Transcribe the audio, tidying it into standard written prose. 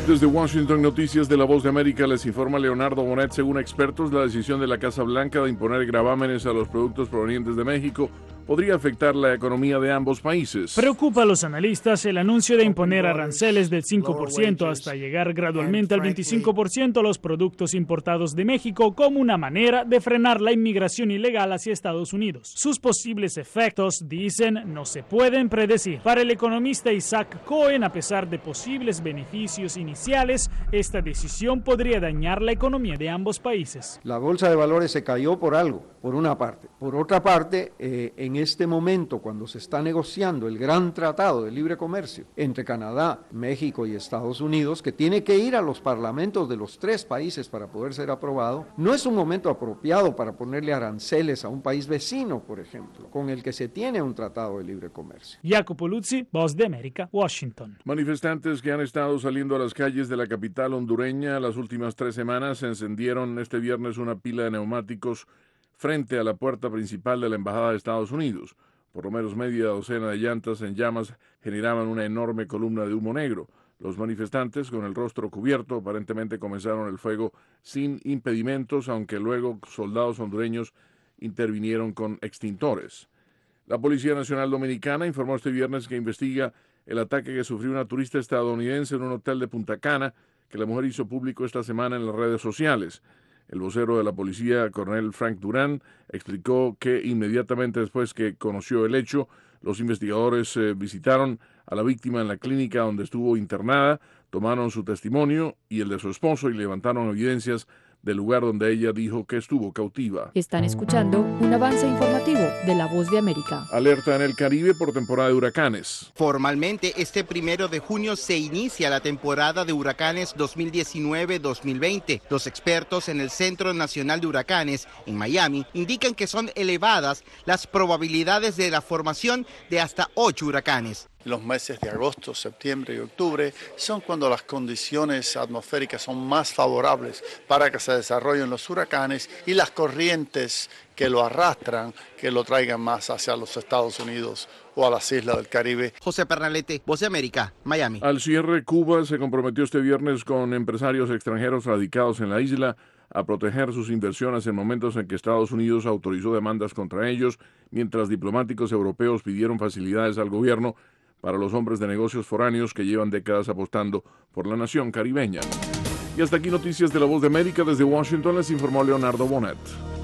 Desde Washington, Noticias de La Voz de América, les informa Leonardo Bonet. Según expertos, la decisión de la Casa Blanca de imponer gravámenes a los productos provenientes de México podría afectar la economía de ambos países. Preocupa a los analistas el anuncio de imponer aranceles del 5% hasta llegar gradualmente al 25% a los productos importados de México como una manera de frenar la inmigración ilegal hacia Estados Unidos. Sus posibles efectos, dicen, no se pueden predecir. Para el economista Isaac Cohen, a pesar de posibles beneficios iniciales, esta decisión podría dañar la economía de ambos países. La bolsa de valores se cayó por algo, por una parte. Por otra parte, en este momento, cuando se está negociando el gran tratado de libre comercio entre Canadá, México y Estados Unidos, que tiene que ir a los parlamentos de los tres países para poder ser aprobado, no es un momento apropiado para ponerle aranceles a un país vecino, por ejemplo, con el que se tiene un tratado de libre comercio. Jacopo Luzzi, Voz de América, Washington. Manifestantes que han estado saliendo a las calles de la capital hondureña las últimas 3 semanas encendieron este viernes una pila de neumáticos frente a la puerta principal de la Embajada de Estados Unidos. Por lo menos media docena de llantas en llamas generaban una enorme columna de humo negro. Los manifestantes, con el rostro cubierto, aparentemente comenzaron el fuego sin impedimentos, aunque luego soldados hondureños intervinieron con extintores. La Policía Nacional Dominicana informó este viernes que investiga el ataque que sufrió una turista estadounidense en un hotel de Punta Cana, que la mujer hizo público esta semana en las redes sociales. El vocero de la policía, coronel Frank Durán, explicó que inmediatamente después que conoció el hecho, los investigadores visitaron a la víctima en la clínica donde estuvo internada, tomaron su testimonio y el de su esposo y levantaron evidencias del lugar donde ella dijo que estuvo cautiva. Están escuchando un avance informativo de La Voz de América. Alerta en el Caribe por temporada de huracanes. Formalmente, este 1 de junio se inicia la temporada de huracanes 2019-2020. Los expertos en el Centro Nacional de Huracanes, en Miami, indican que son elevadas las probabilidades de la formación de hasta 8 huracanes. Los meses de agosto, septiembre y octubre son cuando las condiciones atmosféricas son más favorables para que se desarrollen los huracanes y las corrientes que lo arrastran, que lo traigan más hacia los Estados Unidos o a las islas del Caribe. José Pernalete, Voz de América, Miami. Al cierre, Cuba se comprometió este viernes con empresarios extranjeros radicados en la isla a proteger sus inversiones en momentos en que Estados Unidos autorizó demandas contra ellos, mientras diplomáticos europeos pidieron facilidades al gobierno para los hombres de negocios foráneos que llevan décadas apostando por la nación caribeña. Y hasta aquí Noticias de La Voz de América. Desde Washington les informó Leonardo Bonet.